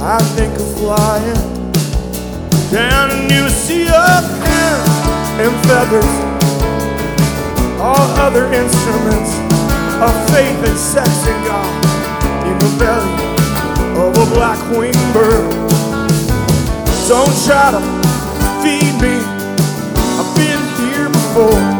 I think of flying down a new sea of hair and feathers, all other instruments of faith and sex and God in the belly of a black-winged bird. Don't try to feed me, I've been here before.